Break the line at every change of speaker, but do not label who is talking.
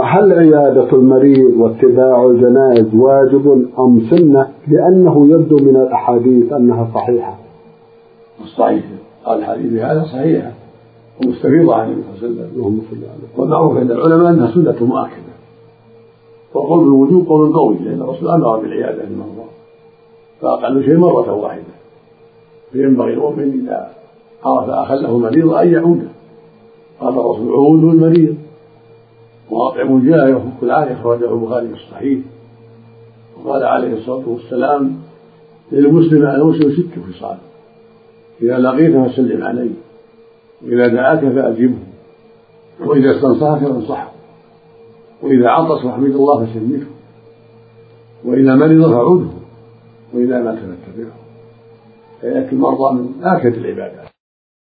هل عيادة المريض واتباع الجنائز واجب أم سنة؟ لأنه يبدو من الأحاديث أنها صحيحة.
الصحيح قال الحديث هذا صحيحة ومستفيضة عن النبي صلى الله عليه وسلم، والمعروف عند العلماء أنها سنة مؤكدة، والقول بالوجوب قول قوي لأن الرسول أمر بالعيادة للمرضى فأقل شيء مرة واحدة، فينبغي المؤمن إذا عرف أخا له مريضا أن يعوده. قال الرسول عودوا المريض وأطعموا الجائع وفكوا العانية، أخرجه البخاري في الصحيح. وقال عليه الصلاة والسلام للمسلم على المسلم 6 خصال: إذا لقيته فسلم عليه، وإذا دعاك فأجبه، وإذا استنصحك فانصحه، وإذا عطس فاحمد الله فشمته، وإذا مرض فعوده، وإذا مات فاتبعه. فيأتي المرضى من آكد العبادات.